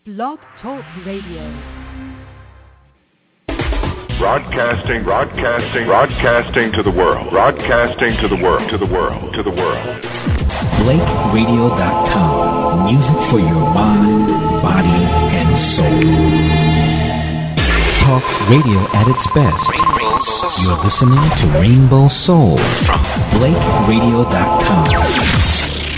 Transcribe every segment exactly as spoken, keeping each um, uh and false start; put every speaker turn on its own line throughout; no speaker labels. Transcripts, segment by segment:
Blog Talk Radio.
Broadcasting, broadcasting, broadcasting to the world. Broadcasting to the world, to the world, to the world.
Blake Radio dot com. Music for your mind, body, and soul. Talk radio at its best. You're listening to Rainbow Soul from Blake Radio dot com.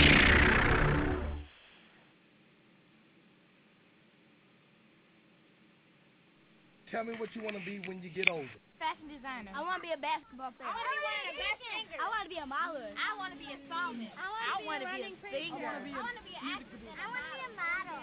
Tell me what you want to be when you get older.
Fashion designer. I want to be a basketball player. I want to be one of the best singers. I want to be a model. I want to be a psalmist. I want to be a singer. I want to be an actress. I want to be a model.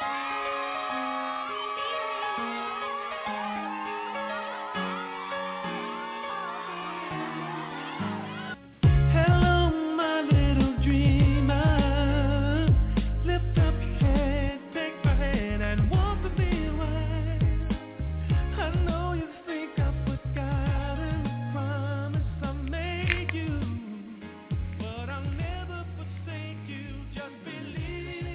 Hello, my little dreamer. Lift up your head, take my hand, and walk with me a while. I know you think I forgot the promise I made you, but I'll never forsake you. Just believe.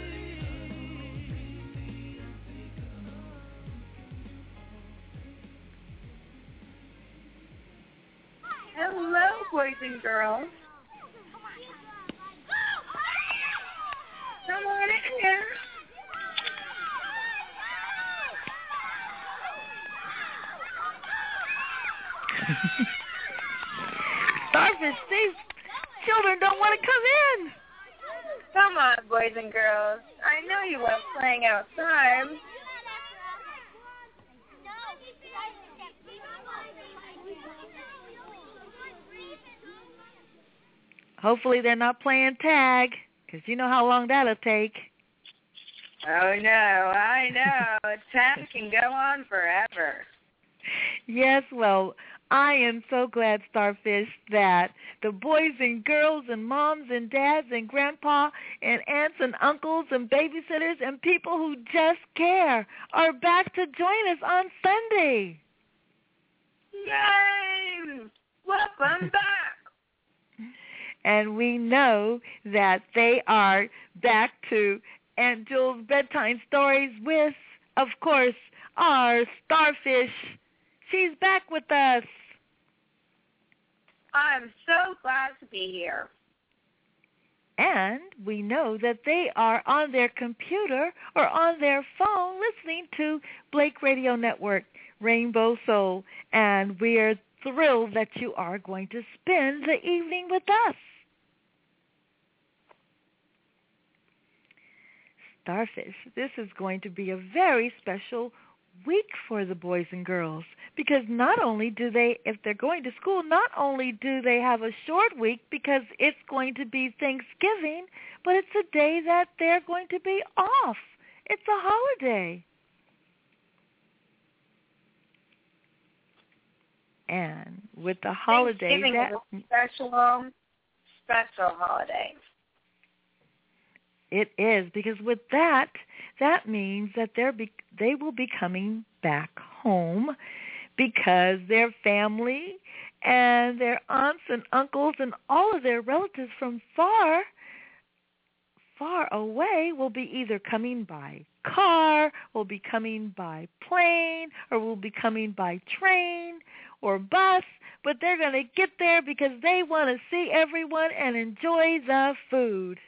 Hello, boys and girls. Come on in here.
Starfish, these children don't want to come in.
Come on, boys and girls. I know you love playing outside.
Hopefully they're not playing tag, because you know how long that'll take.
Oh, no, I know. Tag can go on forever.
Yes, well, I am so glad, Starfish, that the boys and girls and moms and dads and grandpa and aunts and uncles and babysitters and people who just care are back to join us on Sunday.
Yay! Welcome back.
And we know that they are back to Aunt Jules' bedtime stories with, of course, our Starfish. She's back with us.
I'm so glad to be here.
And we know that they are on their computer or on their phone listening to Blake Radio Network, Rainbow Soul. And we are thrilled that you are going to spend the evening with us. Starfish, this is going to be a very special week for the boys and girls, because not only do they, if they're going to school, not only do they have a short week because it's going to be Thanksgiving, but it's a day that they're going to be off. It's a holiday. And with the holiday,
Thanksgiving
that,
is a special, special holiday.
It is, because with that, that means that they're be, they will be coming back home, because their family and their aunts and uncles and all of their relatives from far, far away will be either coming by car, will be coming by plane, or will be coming by train or bus, but they're going to get there because they want to see everyone and enjoy the food.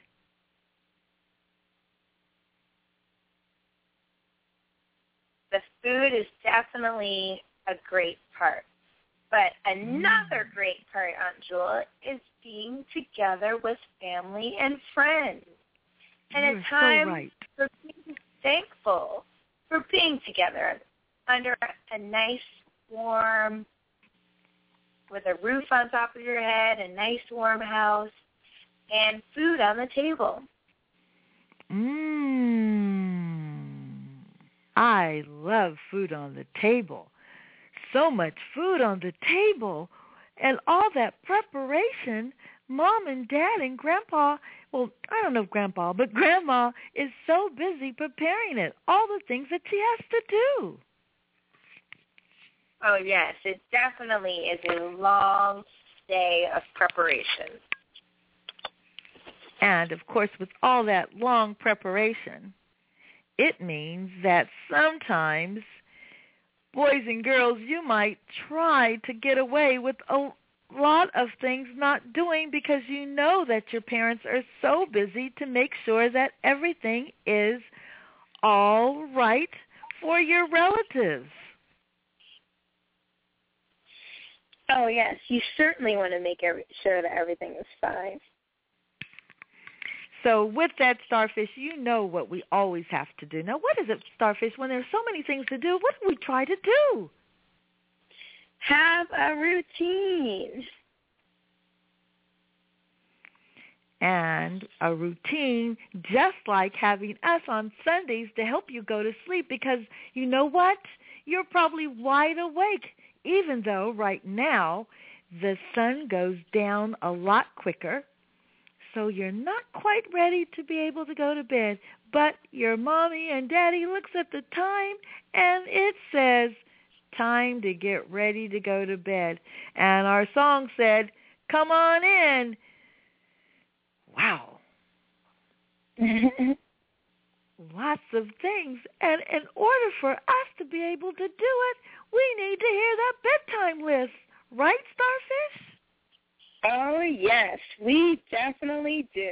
The food is definitely a great part. But another great part, Aunt Jewel, is being together with family and friends. And
You're
a time
so right.
for being thankful for being together under a nice, warm, with a roof on top of your head, a nice, warm house, and food on the table.
Mmm. I love food on the table. So much food on the table, and all that preparation. Mom and Dad and Grandpa, well, I don't know if Grandpa, but Grandma is so busy preparing it, all the things that she has to do.
Oh, yes, it definitely is a long day of preparation.
And, of course, with all that long preparation, it means that sometimes, boys and girls, you might try to get away with a lot of things not doing because you know that your parents are so busy to make sure that everything is all right for your relatives.
Oh, yes. You certainly want to make every, sure that everything is fine.
So with that, Starfish, you know what we always have to do. Now, what is it, Starfish, when there's so many things to do, what do we try to do?
Have a routine.
And a routine just like having us on Sundays to help you go to sleep because you know what? You're probably wide awake, even though right now the sun goes down a lot quicker. So you're not quite ready to be able to go to bed. But your mommy and daddy looks at the time and it says, time to get ready to go to bed. And our song said, come on in. Wow. Lots of things. And in order for us to be able to do it, we need to hear that bedtime list. Right, Starfish?
Oh, yes. We definitely do.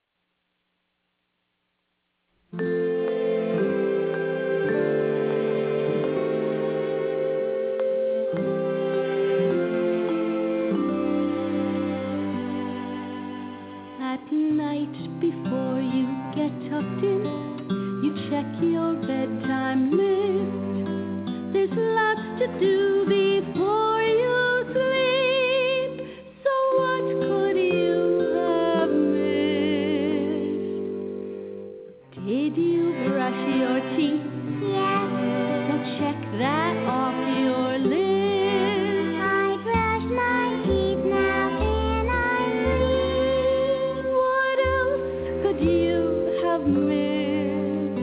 At night before you get tucked in, you check your bedtime list. There's lots to do before you sleep. So what could you have missed? Did you brush your teeth? Yes. So check that off your list. I brushed my teeth, now can I sleep? What else could you have missed?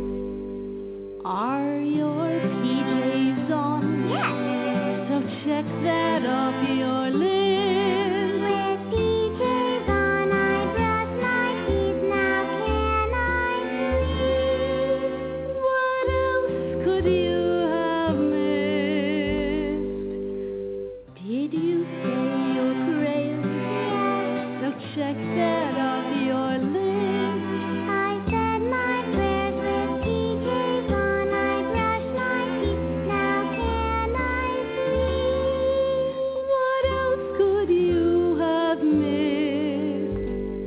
Are your P Js on? Yes. So check that off your list. With P Js on, I brush my teeth, now can I sleep? What else could you have missed? Did you say your prayers? Yes. So check that off your list. I said my prayers with P Js on, I brushed my teeth, now can I sleep? What else could you have missed?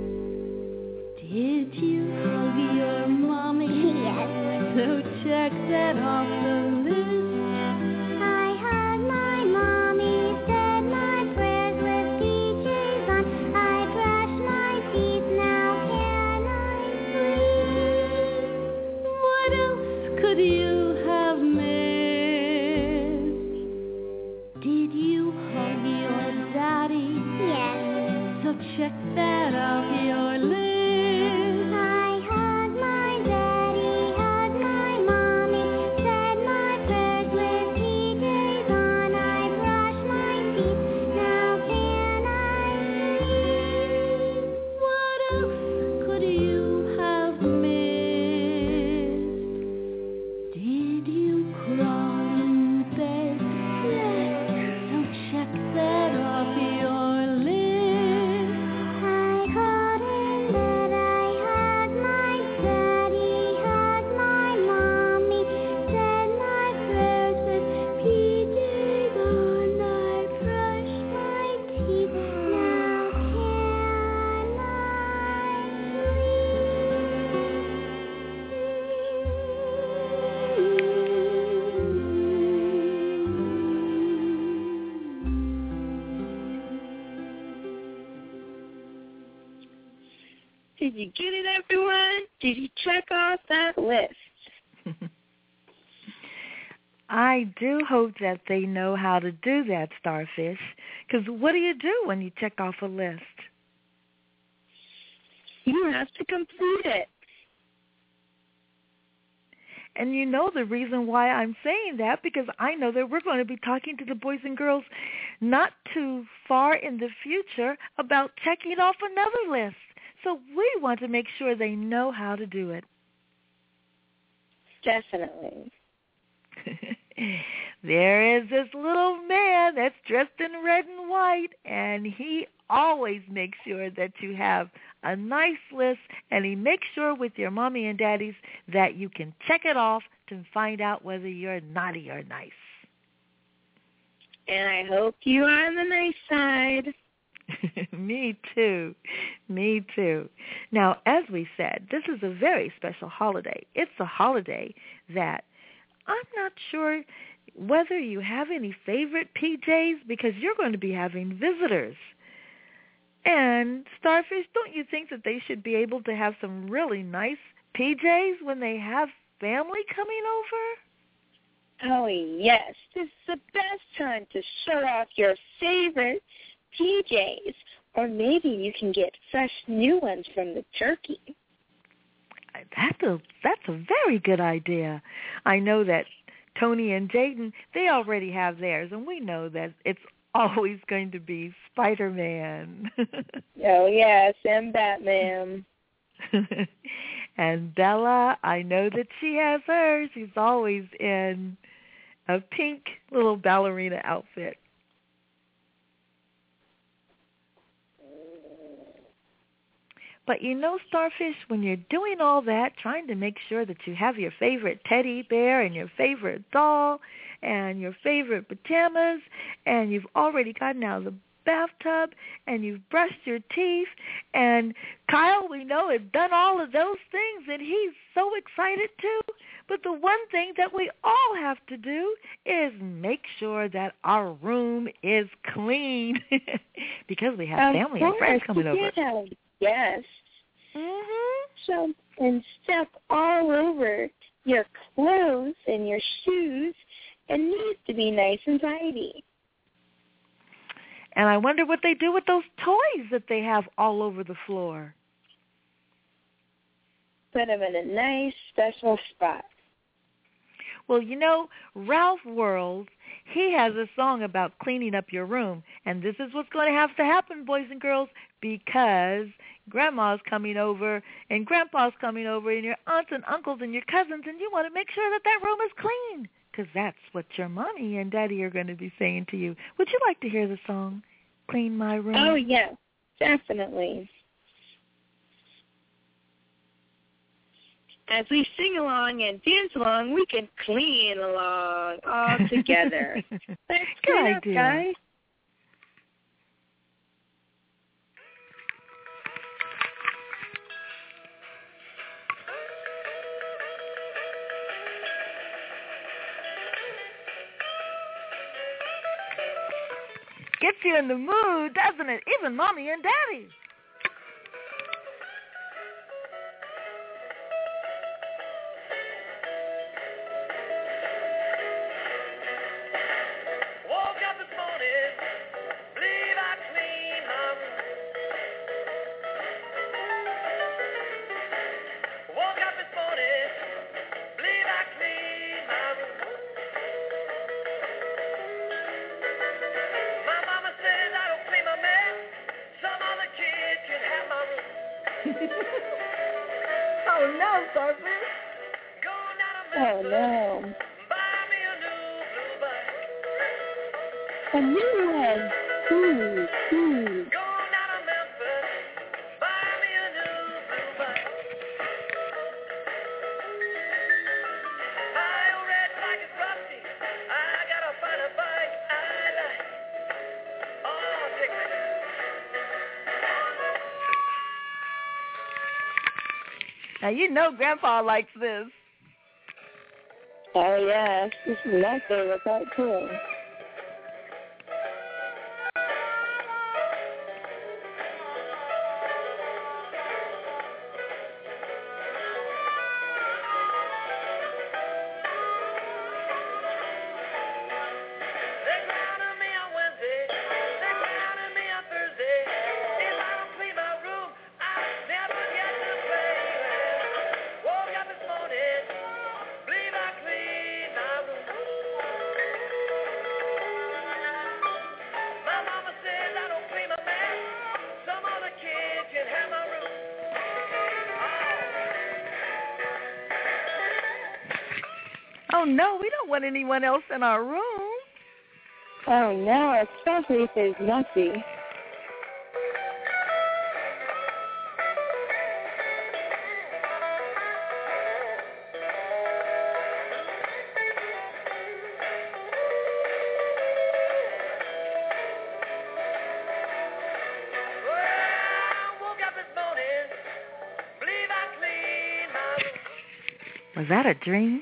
Did you hug your mommy? Yes. So check that off the list. I hugged my mommy, said my prayers with P Js on. I brushed my teeth, now can I sleep? What else could you have missed? Did you hug your daddy? Yes. So check that off your list. I hugged my daddy, hugged my mommy, said my prayers with P Js on. I brushed my teeth, now can I sleep? What else could you have missed? Did you crawl in bed? Yes. So check that off your list. I crawled in bed, I hugged my daddy, hugged my mommy, said my prayers with P Js on. I brushed my teeth, now can
Did you get it, everyone? Did you check off that list?
I do hope that they know how to do that, Starfish. Because what do you do when you check off a list?
You have to complete it.
And you know the reason why I'm saying that, because I know that we're going to be talking to the boys and girls not too far in the future about checking off another list. So we want to make sure they know how to do it.
definitely.
There is this little man that's dressed in red and white, and he always makes sure that you have a nice list, and he makes sure with your mommy and daddies that you can check it off to find out whether you're naughty or nice.
And I hope you are on the nice side.
Me too. Me too. Now, as we said, this is a very special holiday. It's a holiday that I'm not sure whether you have any favorite P Js because you're going to be having visitors. And Starfish, don't you think that they should be able to have some really nice P Js when they have family coming over?
Oh, yes. This is the best time to show off your favorite P Js. Or maybe you can get fresh new ones from the turkey.
That's a, that's a very good idea. I know that Tony and Jaden, they already have theirs, and we know that it's always going to be Spider-Man.
Oh, yes, and Batman.
And Bella, I know that she has hers. She's always in a pink little ballerina outfit. But you know, Starfish, when you're doing all that, trying to make sure that you have your favorite teddy bear and your favorite doll and your favorite pajamas, and you've already gotten out of the bathtub and you've brushed your teeth, and Kyle, we know, has done all of those things, and he's so excited too. But the one thing that we all have to do is make sure that our room is clean because we have
Of
family
course,
and friends coming over.
Yeah. Yes.
Mm-hmm.
So, and stuff all over your clothes and your shoes, and needs to be nice and tidy.
And I wonder what they do with those toys that they have all over the floor.
Put them in a nice special spot.
Well, you know, Ralph World, he has a song about cleaning up your room. And this is what's going to have to happen, boys and girls, because Grandma's coming over and Grandpa's coming over and your aunts and uncles and your cousins, and you want to make sure that that room is clean because that's what your mommy and daddy are going to be saying to you. Would you like to hear the song, Clean My Room?
Oh, yes, definitely. As we sing along and dance along, we can clean along all together. Let's
Good
clean up,
idea.
guys.
Gets you in the mood, doesn't it? Even Mommy and Daddy.
Woke up this morning, believe I cleaned my room. Woke up this morning, believe I cleaned my room. My mama says I don't clean my mess. Some other kid can have my room.
Oh, no, Starfish.
Going down to
Oh,
Memphis,
no.
buy me a new blue bike.
A new one. Ooh, ooh.
Going down to Memphis, buy me a new blue bike. My old red bike is rusty. I gotta find a bike I like. Oh, take me there.
Now, you know Grandpa likes this.
Oh, yes. This is my favorite part, too.
They grounded me on Wednesday. They grounded me on Thursday. If I don't clean my room, I'll never get to play. Woke up this morning, believe I cleaned my room.
Oh, no, we don't want anyone else in our room.
Oh, no, especially if it's messy.
Was that a dream?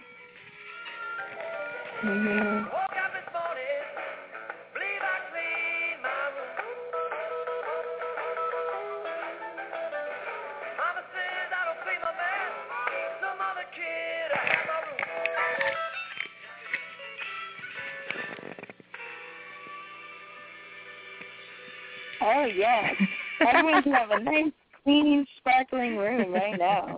Mm-hmm. Oh, yes. Everyone can have a nice, clean, sparkling room right now.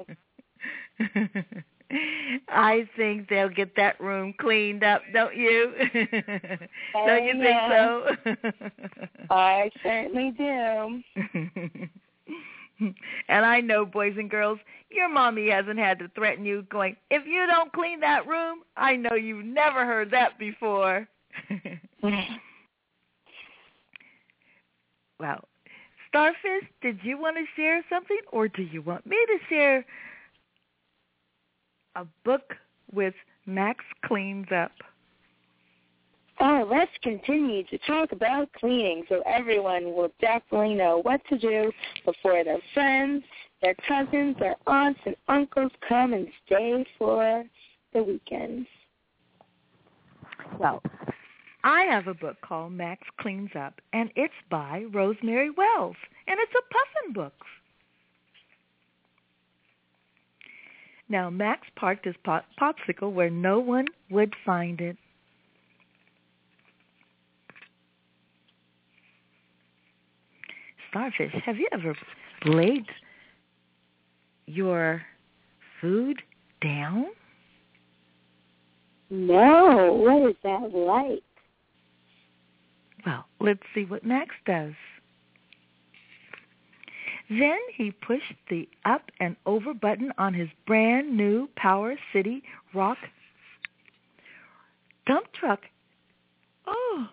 I think they'll get that room cleaned up, don't you?
Oh,
don't you
yeah.
think so?
I certainly do.
And I know, boys and girls, your mommy hasn't had to threaten you going, if you don't clean that room, I know you've never heard that before. Well, Starfish, did you want to share something, or do you want me to share a book with Max Cleans Up?
Oh, let's continue to talk about cleaning so everyone will definitely know what to do before their friends, their cousins, their aunts, and uncles come and stay for the weekends.
Well, I have a book called Max Cleans Up, and it's by Rosemary Wells, and it's a puffin book. Now, Max parked his pop- popsicle where no one would find it. Starfish, have you ever laid your food down?
No, what is that like?
Well, let's see what Max does. Then he pushed the up and over button on his brand new Power City Rock dump truck. Oh.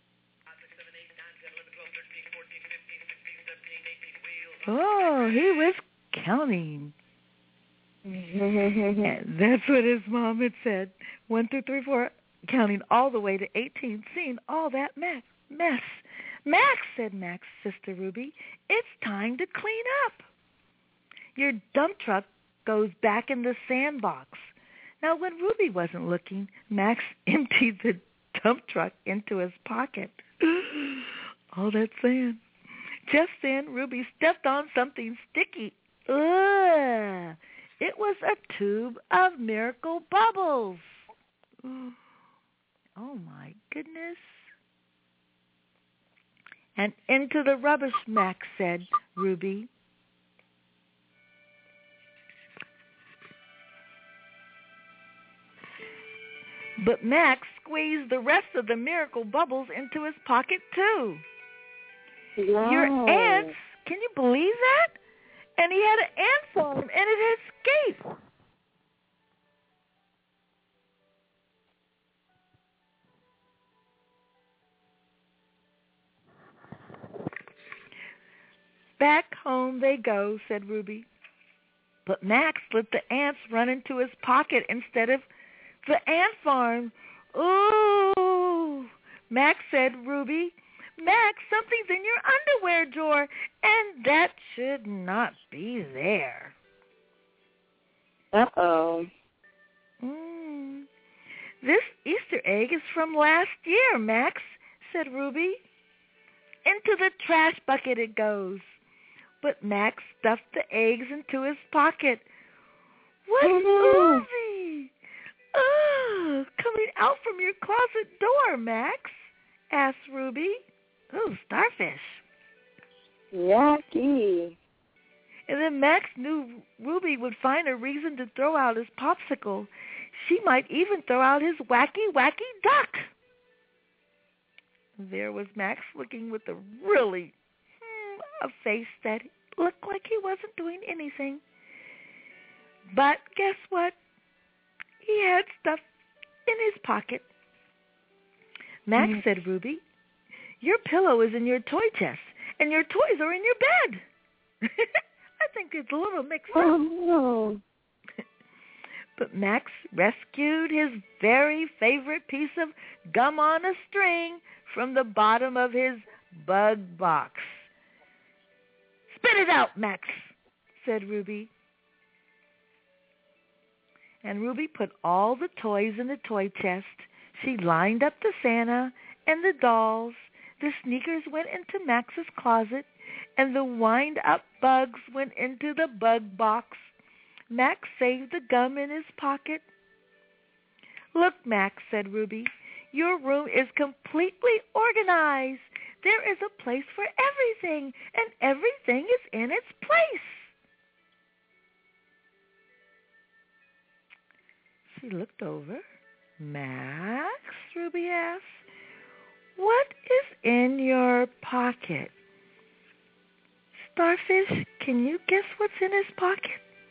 Oh, he was counting. And that's what his mom had said. One, two, three, four, counting all the way to eighteen, seeing all that mess. mess. Max, said Max's sister Ruby, it's time to clean up. Your dump truck goes back in the sandbox. Now, when Ruby wasn't looking, Max emptied the dump truck into his pocket. All that sand. Just then, Ruby stepped on something sticky. Ugh! It was a tube of Miracle Bubbles. Oh, my goodness. And into the rubbish, Max said, Ruby. But Max squeezed the rest of the Miracle Bubbles into his pocket, too.
Wow.
Your ants, can you believe that? And he had an ant farm, and it escaped. Back home they go, said Ruby. But Max let the ants run into his pocket instead of the ant farm. Ooh! Max said, Ruby, Max, something's in your underwear drawer, and that should not be there.
Uh-oh.
Mm. This Easter egg is from last year, Max, said Ruby. Into the trash bucket it goes. But Max stuffed the eggs into his pocket. What movie? Oh, coming out from your closet door, Max, asked Ruby. Oh, starfish.
Yucky.
And then Max knew Ruby would find a reason to throw out his popsicle. She might even throw out his wacky, wacky duck. There was Max looking with a really, hmm, a face that looked like he wasn't doing anything. But guess what? He had stuff in his pocket. Max mm. said, Ruby, your pillow is in your toy chest, and your toys are in your bed. I think it's a little mixed up.
Oh, no.
But Max rescued his very favorite piece of gum on a string from the bottom of his bug box. Spit it out, Max, said Ruby. And Ruby put all the toys in the toy chest. She lined up the Santa and the dolls. The sneakers went into Max's closet, and the wind-up bugs went into the bug box. Max saved the gum in his pocket. Look, Max, said Ruby, your room is completely organized. There is a place for everything, and everything is in its place. She looked over. Max, Ruby asked, what is in your pocket? Starfish, can you guess what's in his pocket?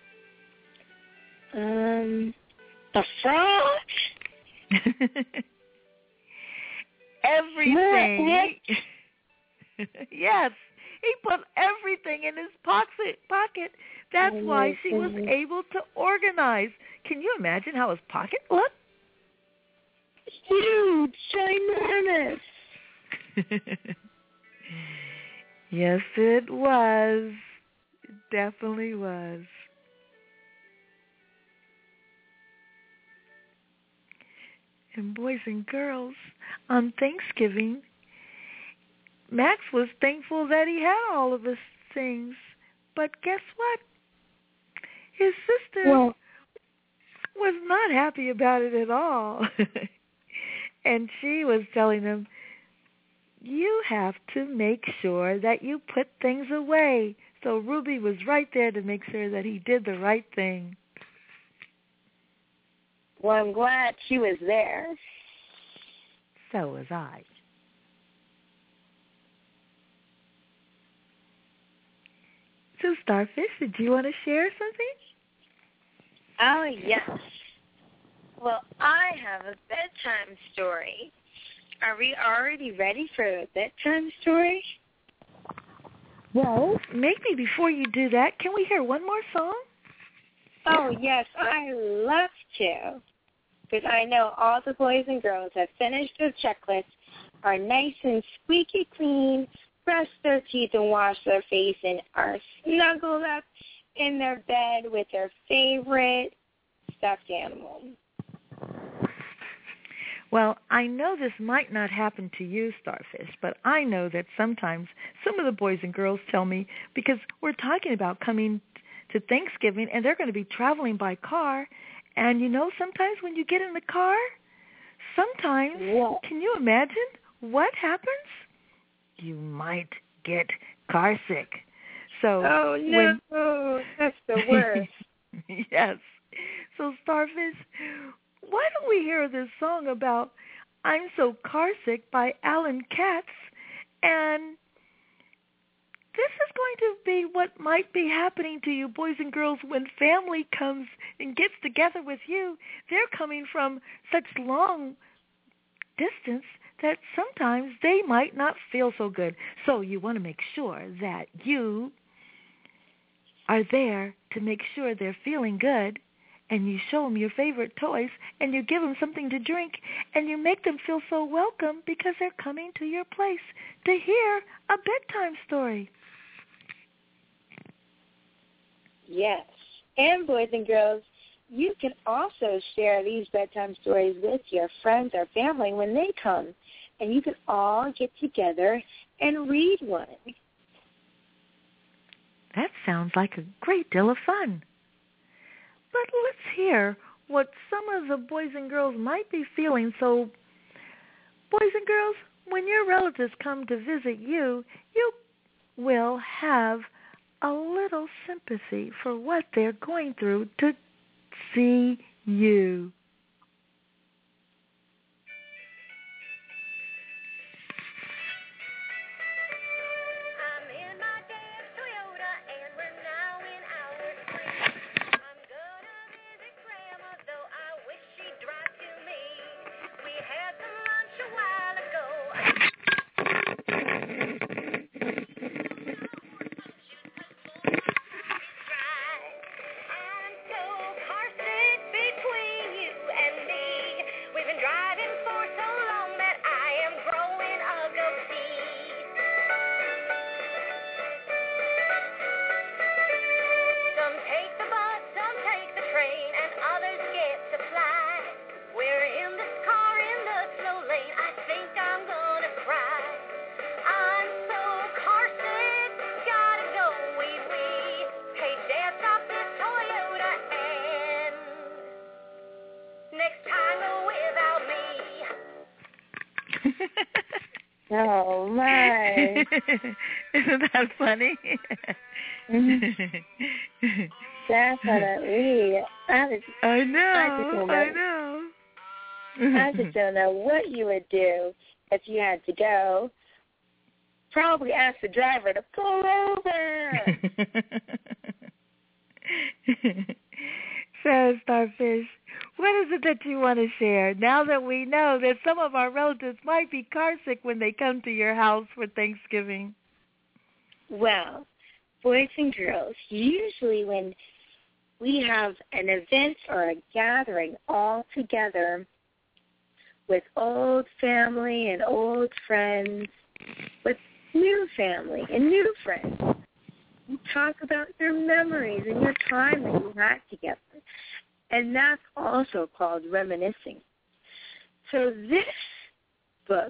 Um, a frog?
Everything. Yes, he put everything in his pocket. Pocket. That's oh, why she was able to organize. Can you imagine how his pocket looked?
Huge, ginormous.
Yes, it was. It definitely was. And boys and girls, on Thanksgiving, Max was thankful that he had all of his things. But guess what? His sister well, was not happy about it at all. And she was telling him, you have to make sure that you put things away. So Ruby was right there to make sure that he did the right thing.
Well, I'm glad she was there.
So was I. So, Starfish, did you want to share something?
Oh, yes. Well, I have a bedtime story. Are we already ready for a bedtime story?
Well, maybe before you do that, can we hear one more song?
Oh, yes, I love to. Because I know all the boys and girls have finished their checklist, are nice and squeaky clean, brushed their teeth and washed their face, and are snuggled up in their bed with their favorite stuffed animal.
Well, I know this might not happen to you, Starfish, but I know that sometimes some of the boys and girls tell me, because we're talking about coming to Thanksgiving and they're going to be traveling by car, and you know sometimes when you get in the car, sometimes, yeah. Can you imagine what happens? You might get car sick. So
oh, no, when... that's the worst.
Yes. So, Starfish, why don't we hear this song about I'm So Carsick by Alan Katz, and this is going to be what might be happening to you boys and girls when family comes and gets together with you. They're coming from such long distance that sometimes they might not feel so good. So you want to make sure that you are there to make sure they're feeling good, and you show them your favorite toys, and you give them something to drink, and you make them feel so welcome because they're coming to your place to hear a bedtime story.
Yes. And boys and girls, you can also share these bedtime stories with your friends or family when they come, and you can all get together and read one.
That sounds like a great deal of fun. But let's hear what some of the boys and girls might be feeling. So, boys and girls, when your relatives come to visit you, you will have a little sympathy for what they're going through to see you.
Drive to me.
Oh, my.
Isn't that funny?
Definitely. I, just,
I know.
I, just don't know.
I know.
I just don't know what you would do if you had to go. Probably ask the driver to pull over.
So, Starfish, what is it that you want to share now that we know that some of our relatives might be carsick when they come to your house for Thanksgiving?
Well, boys and girls, usually when we have an event or a gathering all together with old family and old friends, with new family and new friends, you talk about your memories and your time that you had together. And that's also called reminiscing. So this book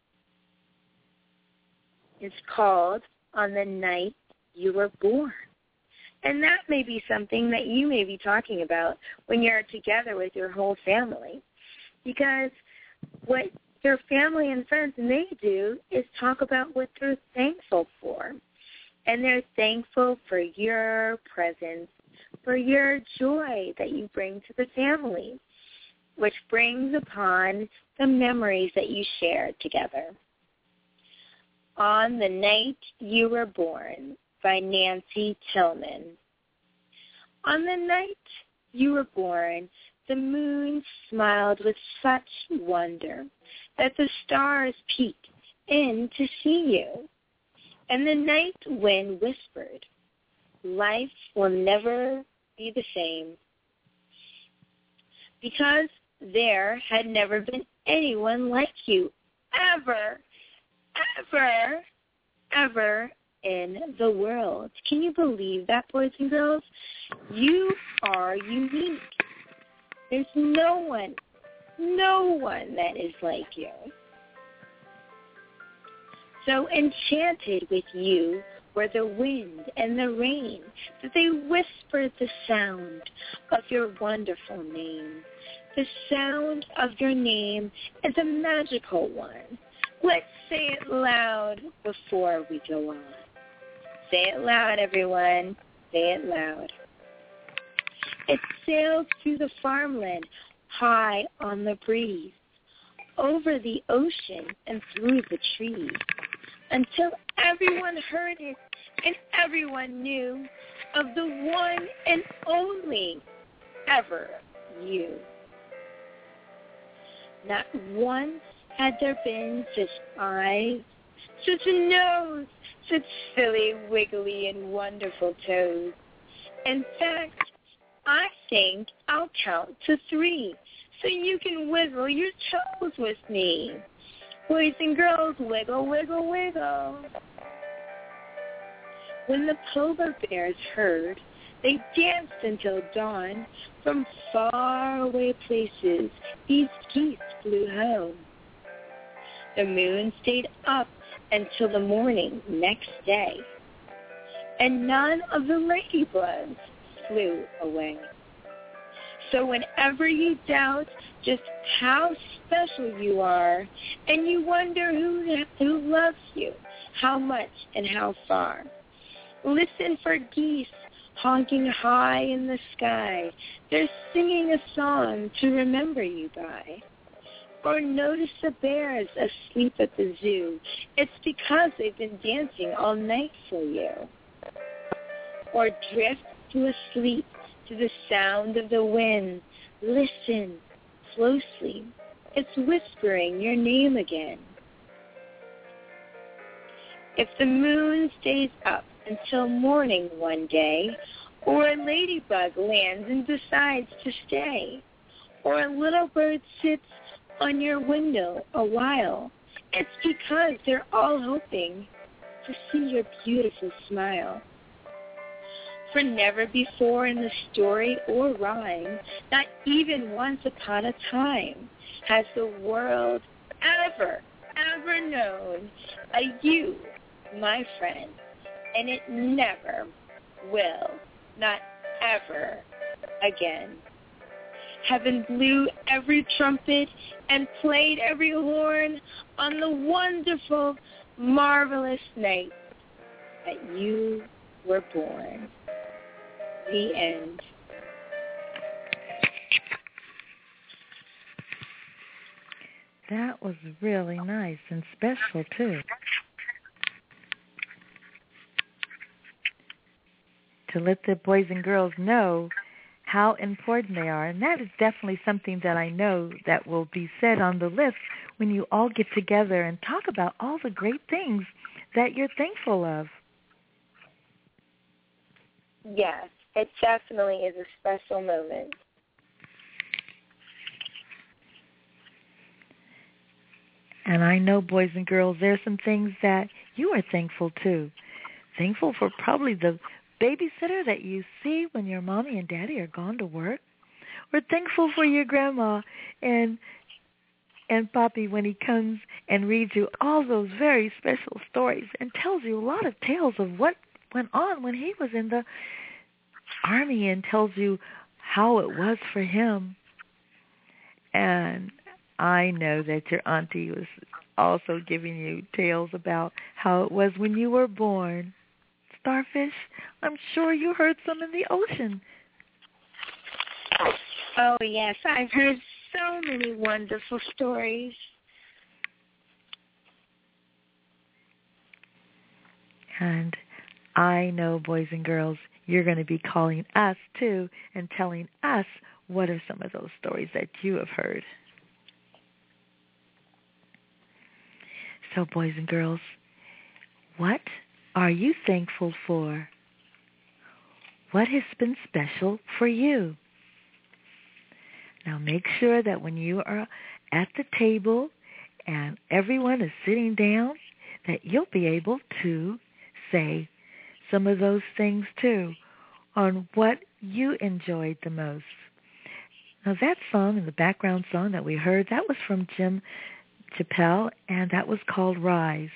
is called On the Night You Were Born. And that may be something that you may be talking about when you're together with your whole family. Because what your family and friends may do is talk about what they're thankful for. And they're thankful for your presence, for your joy that you bring to the family, which brings upon the memories that you shared together. On the Night You Were Born by Nancy Tillman. On the night you were born, the moon smiled with such wonder that the stars peeked in to see you. And the night wind whispered, life will never be the same. Because there had never been anyone like you, ever, ever, ever in the world. Can you believe that, boys and girls? You are unique. There's no one, no one that is like you. So enchanted with you were the wind and the rain, that they whispered the sound of your wonderful name. The sound of your name is a magical one. Let's say it loud before we go on. Say it loud, everyone. Say it loud. It sailed through the farmland, high on the breeze, over the ocean and through the trees, until everyone heard it and everyone knew of the one and only ever you. Not once had there been such eyes, such a nose, such silly, wiggly, and wonderful toes. In fact, I think I'll count to three so you can wiggle your toes with me. Boys and girls, wiggle, wiggle, wiggle. When the polar bears heard, they danced until dawn. From faraway places, these geese flew home. The moon stayed up until the morning next day, and none of the ladybugs flew away. So whenever you doubt just how special you are, and you wonder who, who loves you, how much and how far, listen for geese honking high in the sky. They're singing a song to remember you by. Or notice the bears asleep at the zoo. It's because they've been dancing all night for you. Or drift to a sleep to the sound of the wind. Listen closely. It's whispering your name again. If the moon stays up until morning one day, or a ladybug lands and decides to stay, or a little bird sits on your window a while, it's because they're all hoping to see your beautiful smile. For never before in the story or rhyme, not even once upon a time, has the world ever, ever known a you, my friend, and it never will, not ever again. Heaven blew every trumpet and played every horn on the wonderful, marvelous night that you were born. The end.
That was really nice and special, too. To let the boys and girls know how important they are. And that is definitely something that I know that will be said on the list when you all get together and talk about all the great things that you're thankful of.
Yes, it definitely is a special moment.
And I know, boys and girls, there's some things that you are thankful to. Thankful for probably the babysitter that you see when your mommy and daddy are gone to work. Or thankful for your grandma and and Papi when he comes and reads you all those very special stories and tells you a lot of tales of what went on when he was in the army and tells you how it was for him. And I know that your auntie was also giving you tales about how it was when you were born. Starfish, I'm sure you heard some in the ocean.
Oh, yes, I've heard so many wonderful stories.
And I know, boys and girls, you're going to be calling us, too, and telling us what are some of those stories that you have heard. So, boys and girls, what are you thankful for? What has been special for you? Now, make sure that when you are at the table and everyone is sitting down, that you'll be able to say some of those things, too, on what you enjoyed the most. Now, that song, and the background song that we heard, that was from Jim Chappelle, and that was called Rise.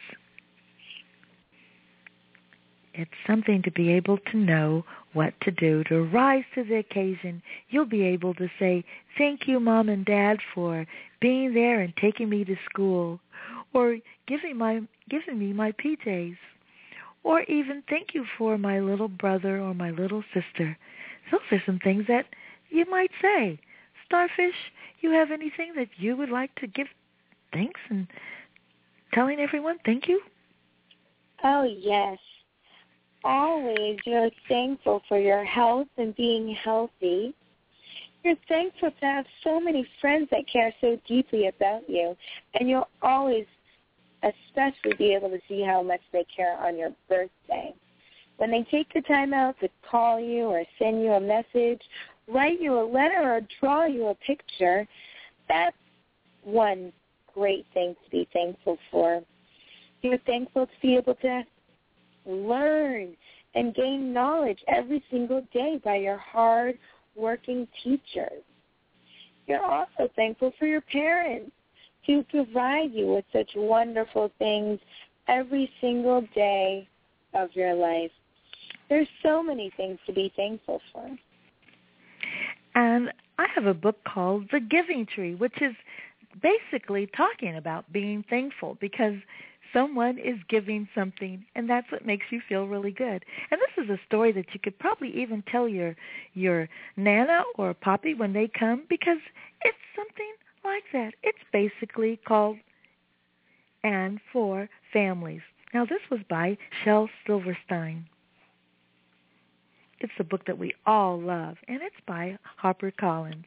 It's something to be able to know what to do, to rise to the occasion. You'll be able to say, thank you, Mom and Dad, for being there and taking me to school, or giving my giving me my P Js, or even thank you for my little brother or my little sister. Those are some things that you might say. Starfish, you have anything that you would like to give thanks and telling everyone thank you?
Oh, yes. Always you're thankful for your health and being healthy. You're thankful to have so many friends that care so deeply about you. And you'll always especially be able to see how much they care on your birthday. When they take the time out to call you or send you a message, write you a letter or draw you a picture, that's one great thing to be thankful for. You're thankful to be able to learn and gain knowledge every single day by your hard-working teachers. You're also thankful for your parents who provide you with such wonderful things every single day of your life. There's so many things to be thankful for.
And I have a book called The Giving Tree, which is basically talking about being thankful because someone is giving something, and that's what makes you feel really good. And this is a story that you could probably even tell your your Nana or Papi when they come, because it's something like that. It's basically called And for Families. Now, this was by Shel Silverstein. It's a book that we all love, and it's by HarperCollins.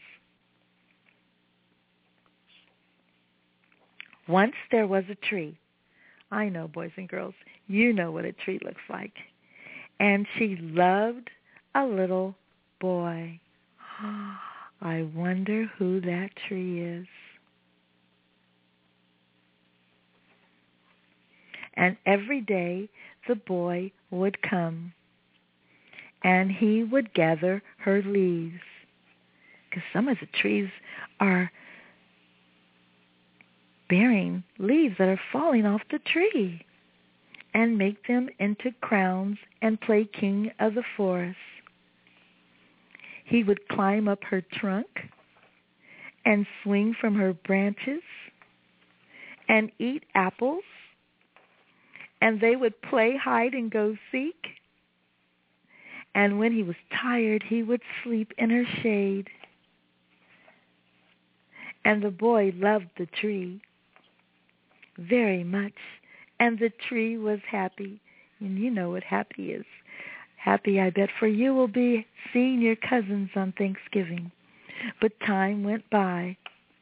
Once there was a tree. I know, boys and girls, you know what a tree looks like. And she loved a little boy. I wonder who that tree is. And every day the boy would come, and he would gather her leaves, because some of the trees are bearing leaves that are falling off the tree, and make them into crowns and play king of the forest. He would climb up her trunk and swing from her branches and eat apples, and they would play hide and go seek. And when he was tired, he would sleep in her shade. And the boy loved the tree very much, and the tree was happy. And you know what happy is. Happy, I bet, for you will be seeing your cousins on Thanksgiving. But time went by,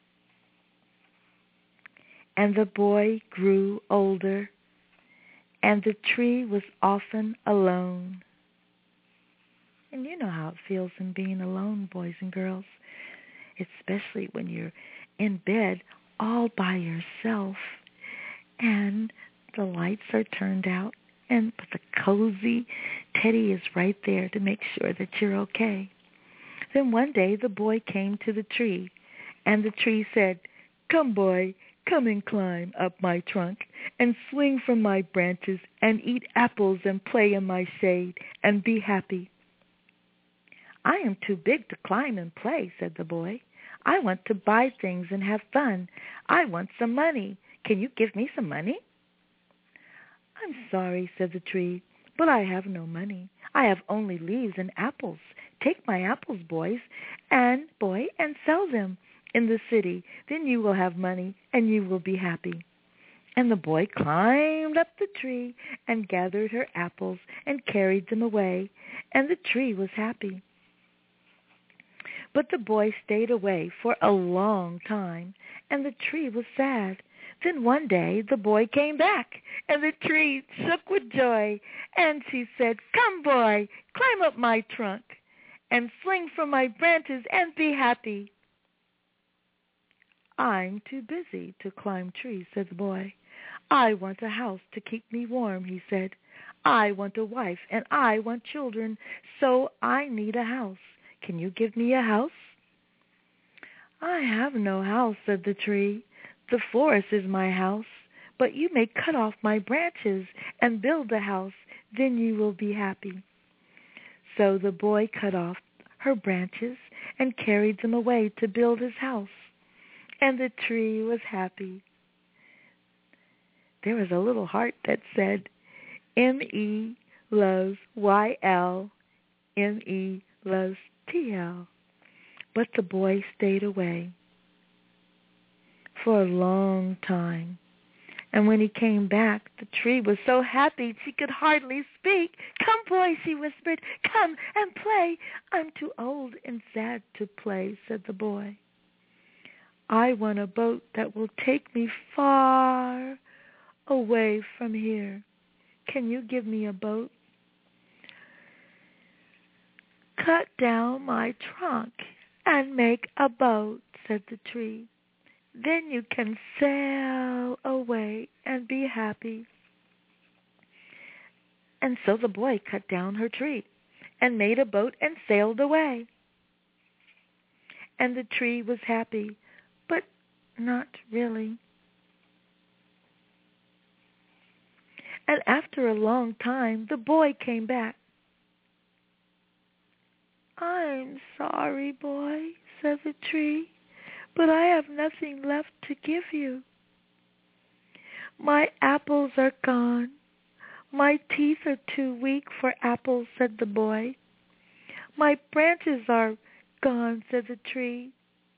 and the boy grew older, and the tree was often alone. And you know how it feels in being alone, boys and girls, especially when you're in bed all by yourself, and the lights are turned out, and but the cozy teddy is right there to make sure that you're okay. Then one day the boy came to the tree, and the tree said, "Come, boy, come and climb up my trunk, and swing from my branches, and eat apples, and play in my shade, and be happy." "I am too big to climb and play," said the boy. "I want to buy things and have fun. I want some money. Can you give me some money?" "I'm sorry," said the tree, "but I have no money. I have only leaves and apples. Take my apples, boys, and boy, and sell them in the city. Then you will have money, and you will be happy." And the boy climbed up the tree and gathered her apples and carried them away, and the tree was happy. But the boy stayed away for a long time, and the tree was sad. Then one day the boy came back, and the tree shook with joy, and she said, "Come, boy, climb up my trunk, and swing from my branches, and be happy." "I'm too busy to climb trees," said the boy. "I want a house to keep me warm," he said. "I want a wife, and I want children, so I need a house. Can you give me a house?" "I have no house," said the tree. "The forest is my house, but you may cut off my branches and build a house. Then you will be happy." So the boy cut off her branches and carried them away to build his house, and the tree was happy. There was a little heart that said, M E loves Y L, M E loves T L. But the boy stayed away for a long time. And when he came back, the tree was so happy she could hardly speak. "Come, boy," she whispered, "come and play." "I'm too old and sad to play," said the boy. "I want a boat that will take me far away from here. Can you give me a boat?" "Cut down my trunk and make a boat," said the tree. "Then you can sail away and be happy." And so the boy cut down her tree and made a boat and sailed away. And the tree was happy, but not really. And after a long time, the boy came back. "I'm sorry, boy," said the tree, "but I have nothing left to give you. My apples are gone. My teeth are too weak for apples," said the boy. "My branches are gone," said the tree.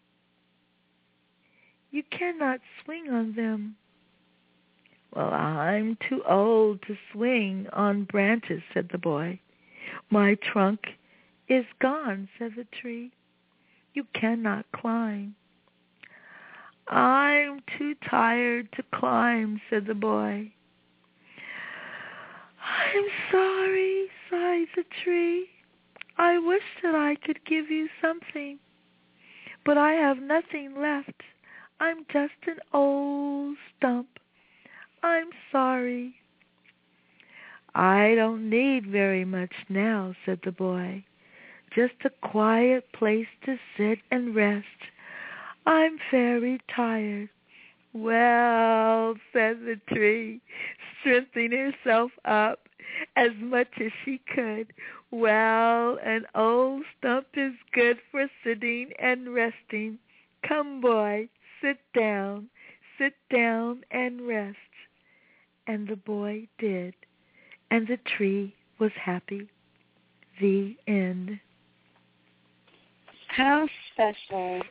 "You cannot swing on them." "Well, I'm too old to swing on branches," said the boy. "My trunk is gone," said the tree. "You cannot climb." "I'm too tired to climb," said the boy. "I'm sorry," sighed the tree. "I wish that I could give you something, but I have nothing left. I'm just an old stump. I'm sorry." "I don't need very much now," said the boy. "Just a quiet place to sit and rest. I'm very tired." "Well," said the tree, strengthening herself up as much as she could, "well, an old stump is good for sitting and resting. Come, boy, sit down, sit down and rest. And the boy did, and the tree was happy. The end.
How special.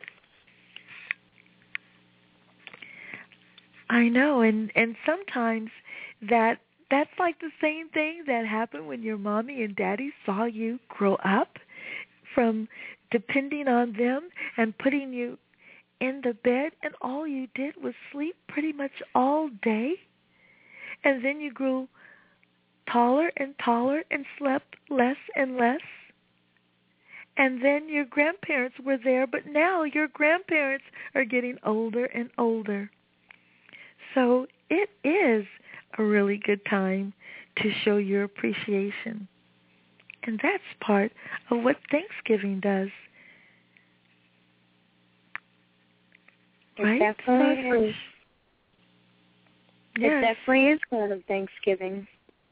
I know, and, and sometimes that that's like the same thing that happened when your mommy and daddy saw you grow up, from depending on them and putting you in the bed, and all you did was sleep pretty much all day. And then you grew taller and taller and slept less and less. And then your grandparents were there, but now your grandparents are getting older and older. So it is a really good time to show your appreciation. And that's part of what Thanksgiving does.
It
Right?
definitely is.
Yes.
It definitely is part of Thanksgiving.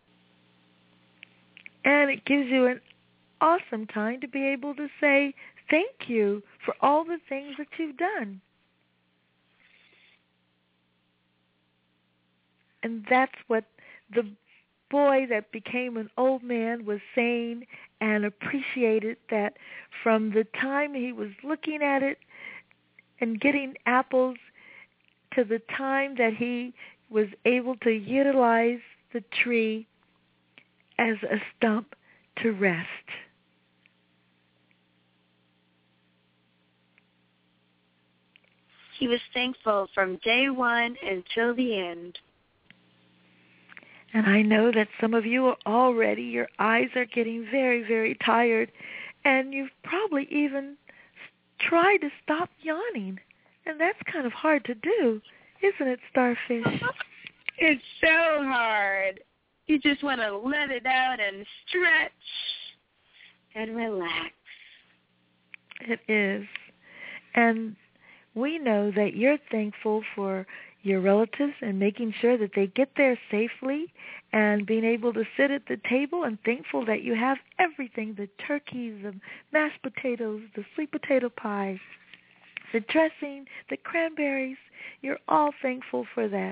And it gives you an awesome time to be able to say thank you for all the things that you've done. And that's what the boy that became an old man was saying, and appreciated that from the time he was looking at it and getting apples to the time that he was able to utilize the tree as a stump to rest.
He was thankful from day one until the end.
And I know that some of you are already, your eyes are getting very, very tired, and you've probably even tried to stop yawning. And that's kind of hard to do, isn't it, Starfish?
It's so hard. You just want to let it out and stretch and relax.
It is. And we know that you're thankful for your relatives and making sure that they get there safely and being able to sit at the table, and thankful that you have everything, the turkey, the mashed potatoes, the sweet potato pie, the dressing, the cranberries. You're all thankful for that.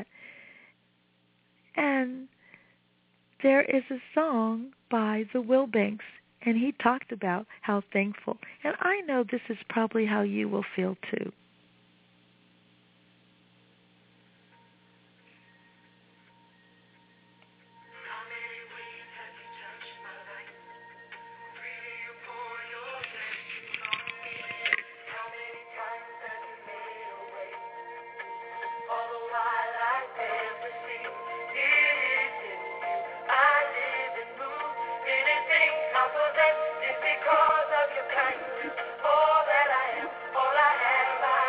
And there is a song by the Wilbanks, and he talked about how thankful. And I know this is probably how you will feel too.
Because of your kindness, all that I am, all I have, I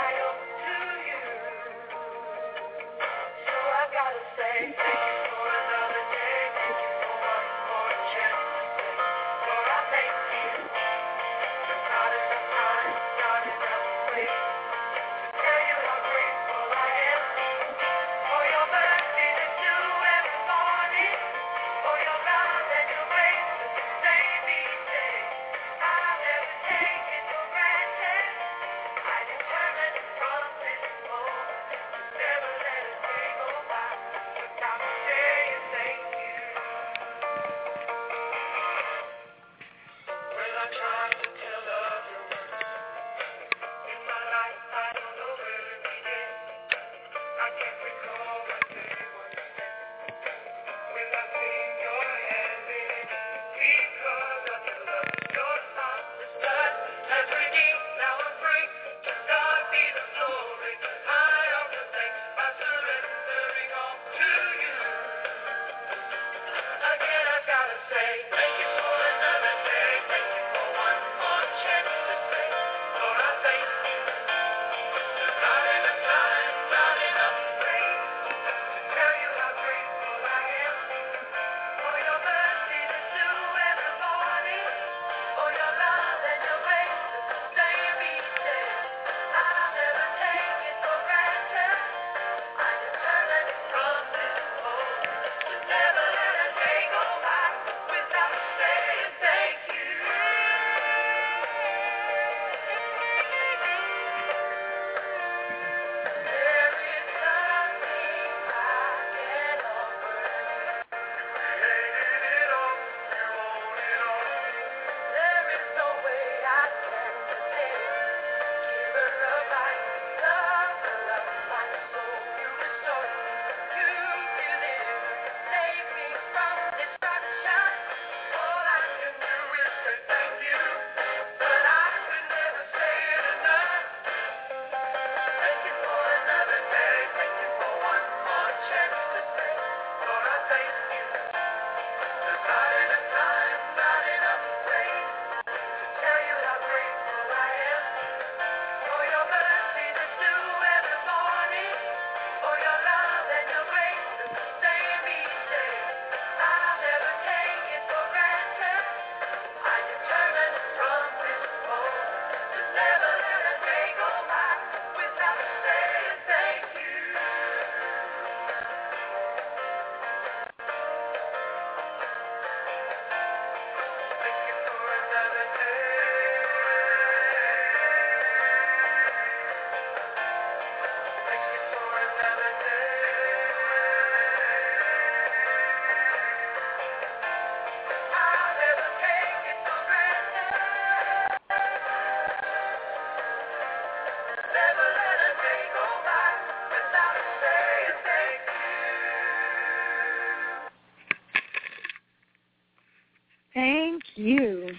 you.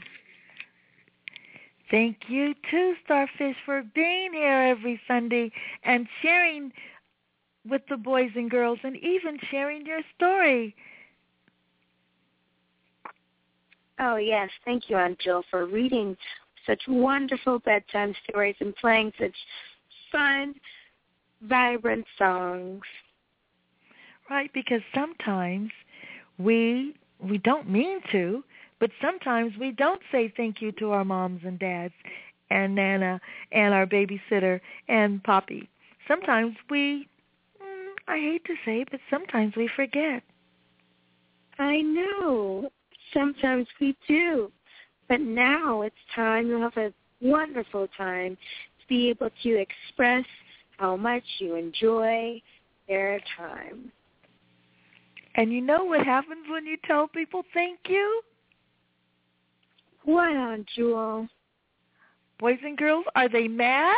Thank you, too, Starfish, for being here every Sunday and sharing with the boys and girls and even sharing your story.
Oh, yes. Thank you, Aunt Jill, for reading such wonderful bedtime stories and playing such fun, vibrant songs.
Right, because sometimes we we don't mean to, but sometimes we don't say thank you to our moms and dads and Nana and our babysitter and Poppy. Sometimes we, mm, I hate to say, but sometimes we forget.
I know. Sometimes we do. But now it's time. You'll have a wonderful time to be able to express how much you enjoy their time.
And you know what happens when you tell people thank you?
What, Aunt Jewel?
Boys and girls, are they mad?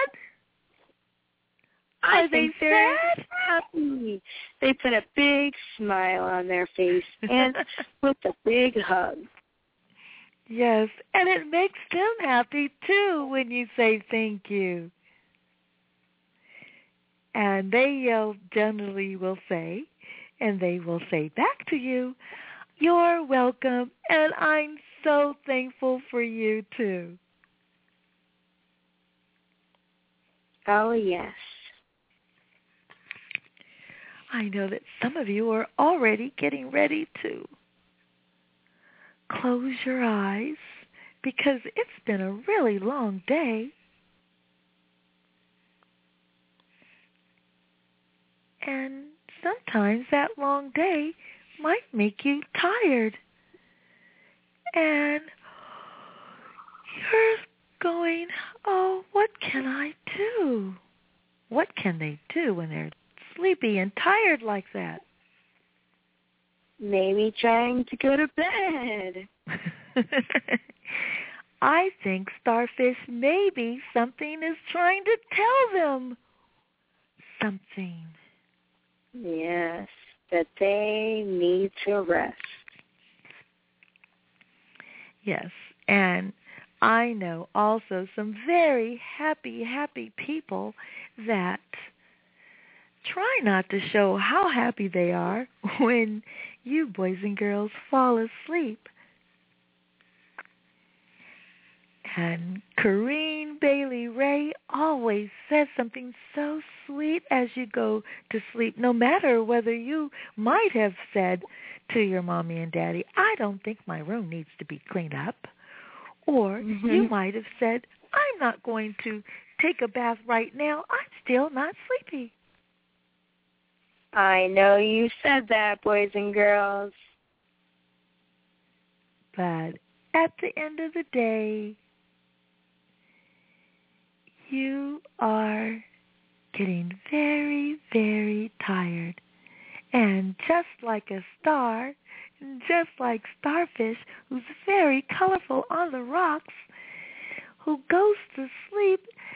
I
Are they
think they're
sad?
happy. They put a big smile on their face and with a big hug.
Yes, and it makes them happy, too, when you say thank you. And they uh, generally will say, and they will say back to you, you're welcome, and I'm so thankful for you, too.
Oh, yes.
I know that some of you are already getting ready to close your eyes because it's been a really long day. And sometimes that long day might make you tired. And you're going, oh, what can I do? What can they do when they're sleepy and tired like that?
Maybe trying to go to bed.
I think, Starfish, maybe something is trying to tell them something.
Yes, that they need to rest.
Yes, and I know also some very happy, happy people that try not to show how happy they are when you boys and girls fall asleep. And Corrine Bailey Ray always says something so sweet as you go to sleep, no matter whether you might have said to your mommy and daddy, I don't think my room needs to be cleaned up. Or mm-hmm. you might have said, I'm not going to take a bath right now. I'm still not sleepy.
I know you said that, boys and girls.
But at the end of the day, you are getting very, very tired. And just like a star, just like Starfish, who's very colorful on the rocks, who goes to sleep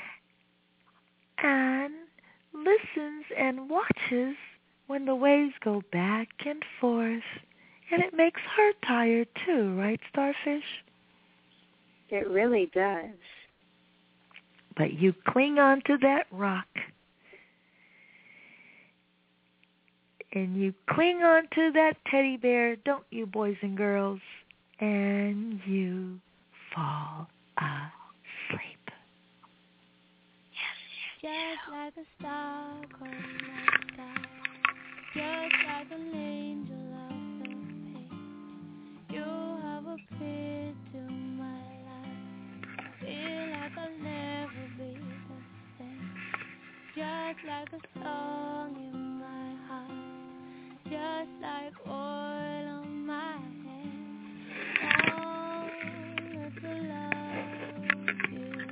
and listens and watches when the waves go back and forth. And it makes her tired too, right, Starfish?
It really does.
But you cling on to that rock. And you cling on to that teddy bear, don't you, boys and girls? And you fall asleep.
Yes. Just like a star calling the sky. Just like an angel of the pain. You have appeared to my life. Feel like I'll never be the same. Just like a song in my heart. Just like oil on my hand. Oh, to love you.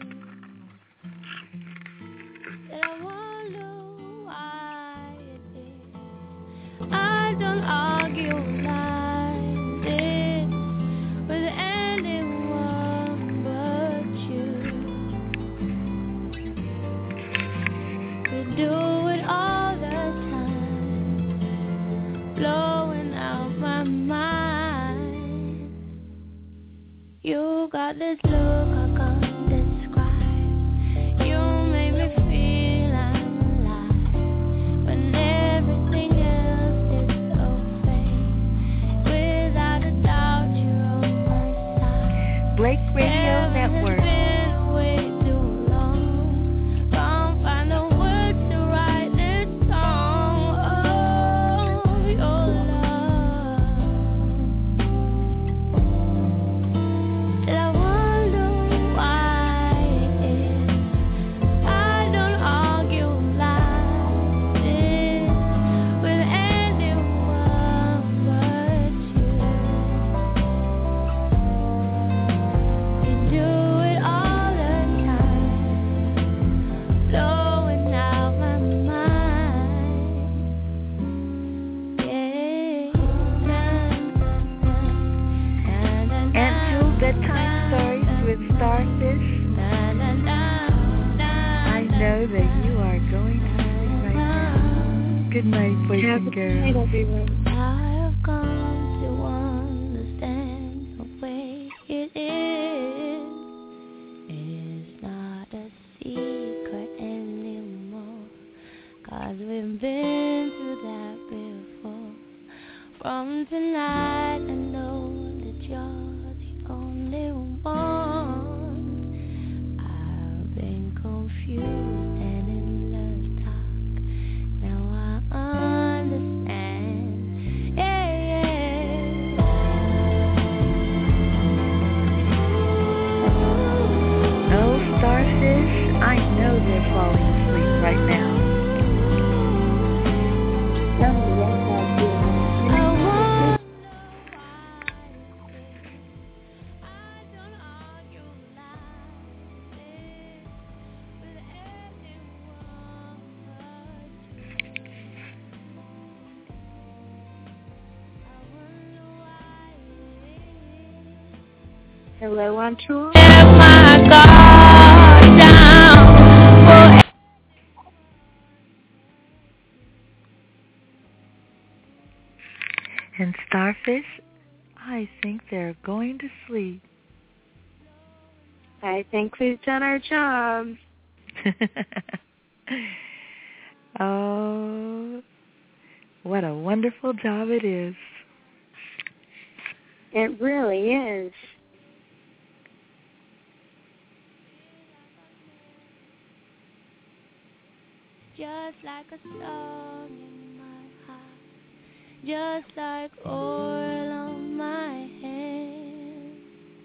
That I wonder why it is. I don't argue like this with anyone but you. We do it all the time, blowing out my mind. You got this look I can't describe. You make me feel I'm alive when everything else is so fake. Without a doubt, you're on my side.
Blake Radio Network. Good night, boys and girls.
I have come to understand the way it is. It's not a secret anymore, 'cause we've been through that before. From tonight I know that you're the only one. I've been confused.
I know they're falling asleep right now.
Hello, on tour.
And Starfish, I think they're going to sleep.
I think we've done our job.
Oh, what a wonderful job it is.
It really is.
Just like a song in my heart, just like oil on my hand.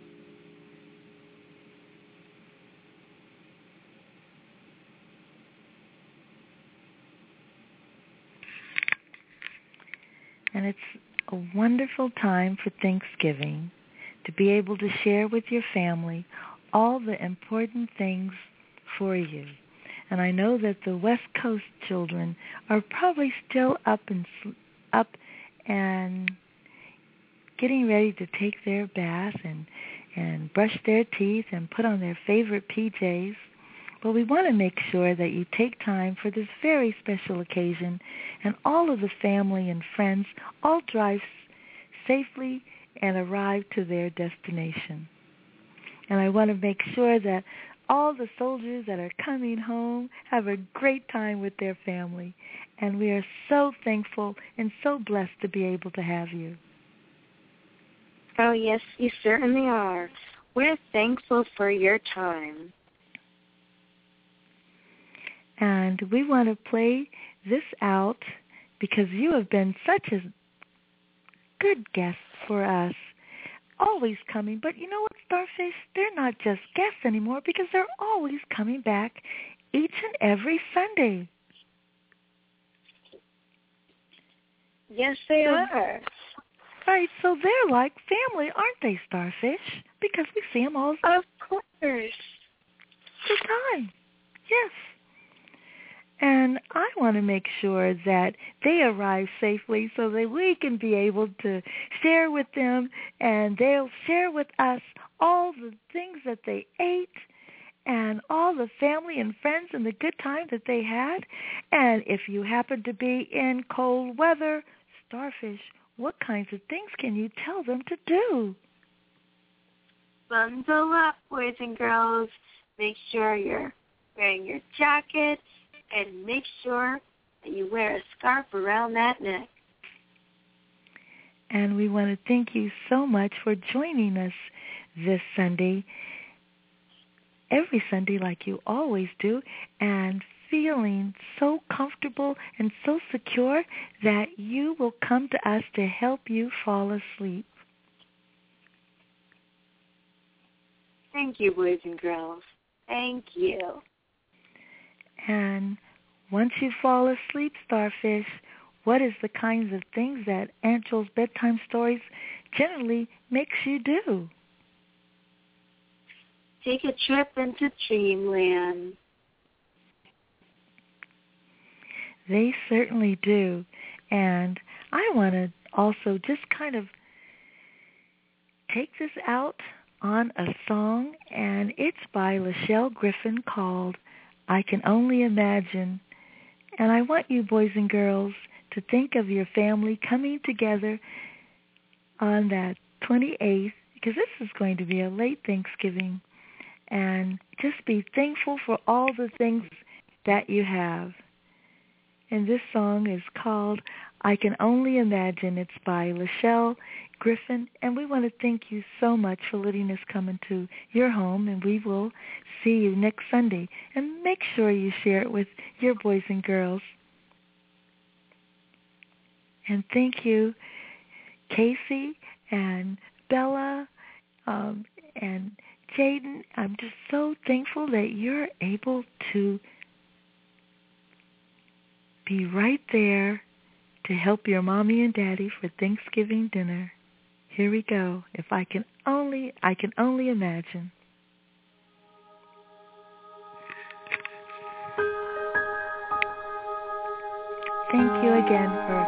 And it's a wonderful time for Thanksgiving to be able to share with your family all the important things for you. And I know that the West Coast children are probably still up and up and getting ready to take their bath and, and brush their teeth and put on their favorite P Js. But we want to make sure that you take time for this very special occasion, and all of the family and friends all drive safely and arrive to their destination. And I want to make sure that all the soldiers that are coming home have a great time with their family. And we are so thankful and so blessed to be able to have you.
Oh, yes, you certainly are. We're thankful for your time.
And we want to play this out because you have been such a good guest for us. Always coming, but you know what, Starfish? They're not just guests anymore because they're always coming back each and every Sunday.
Yes, they
so,
are.
Right, so they're like family, aren't they, Starfish? Because we see them all
of course
the time. Yes. And I want to make sure that they arrive safely so that we can be able to share with them, and they'll share with us all the things that they ate and all the family and friends and the good time that they had. And if you happen to be in cold weather, Starfish, what kinds of things can you tell them to do?
bundle up, boys and girls. Make sure you're wearing your jacket, and make sure that you wear a scarf around that neck.
And we want to thank you so much for joining us this Sunday, every Sunday like you always do, and feeling so comfortable and so secure that you will come to us to help you fall asleep.
Thank you, boys and girls. Thank you.
And once you fall asleep, Starfish, what is the kinds of things that Aunt Jewel's bedtime stories generally makes you do?
Take a trip into dreamland.
They certainly do. And I want to also just kind of take this out on a song, and it's by Lachelle Griffin called I Can Only Imagine. And I want you boys and girls to think of your family coming together on that twenty-eighth, because this is going to be a late Thanksgiving, and just be thankful for all the things that you have. And this song is called I Can Only Imagine. It's by Lachelle Griffin, and we want to thank you so much for letting us come into your home, and we will see you next Sunday. And make sure you share it with your boys and girls. And thank you, Casey and Bella um, and Jaden. I'm just so thankful that you're able to be right there to help your mommy and daddy for Thanksgiving dinner. Here we go. If I can only, I can only imagine. Thank you again for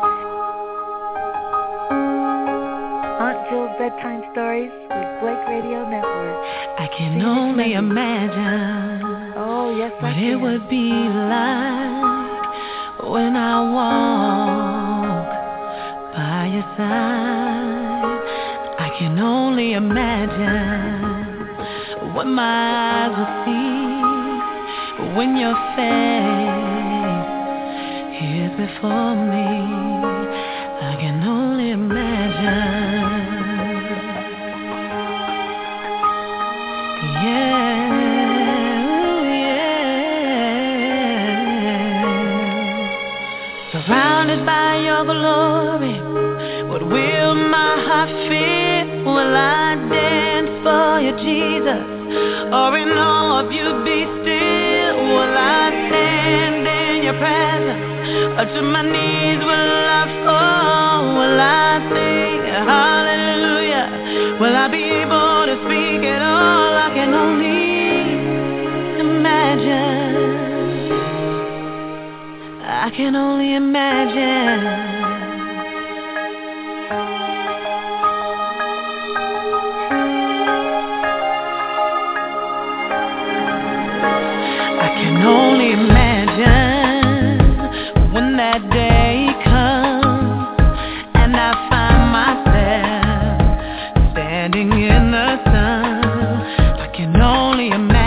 Aunt Jewel's Bedtime Stories with Blake Radio Network.
I can only imagine
oh, yes,
what
I can.
it would be like when I walk by your side. I can only imagine what my eyes will see when your face is before me. I can only imagine. Yeah, yeah. Surrounded by your glory, what will my heart feel? Will I dance for you, Jesus? Or in all of you be still? Will I stand in your presence? Or to my knees will I fall? Will I sing hallelujah? Will I be able to speak at all? I can only imagine. I can only imagine. I can only imagine when that day comes and I find myself standing in the sun. I can only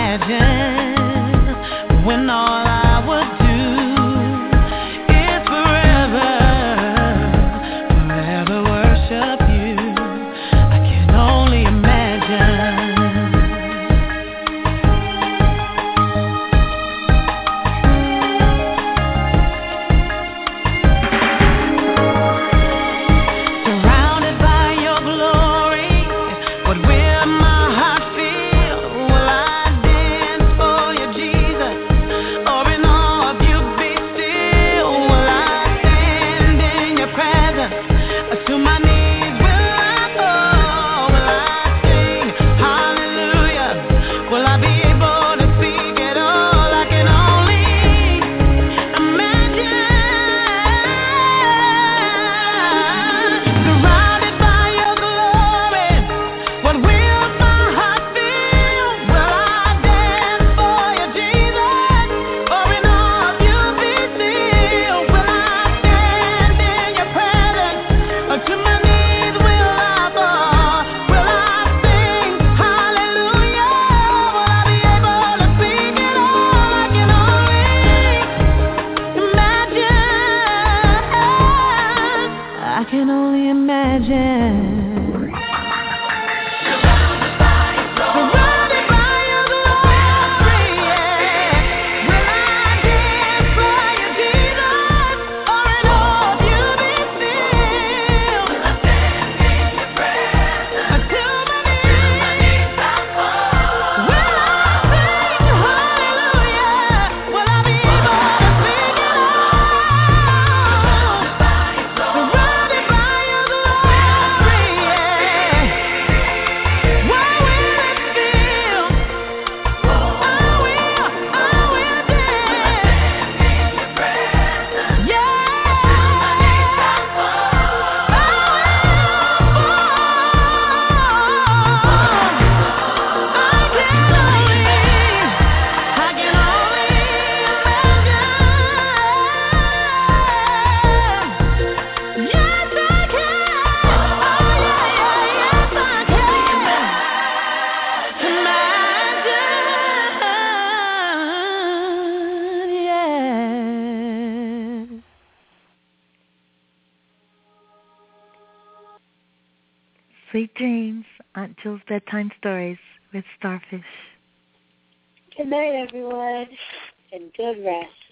imagine when all I would do is forever
Sweet dreams. Aunt Jill's Bedtime Stories with Starfish.
Good night, everyone, and good rest.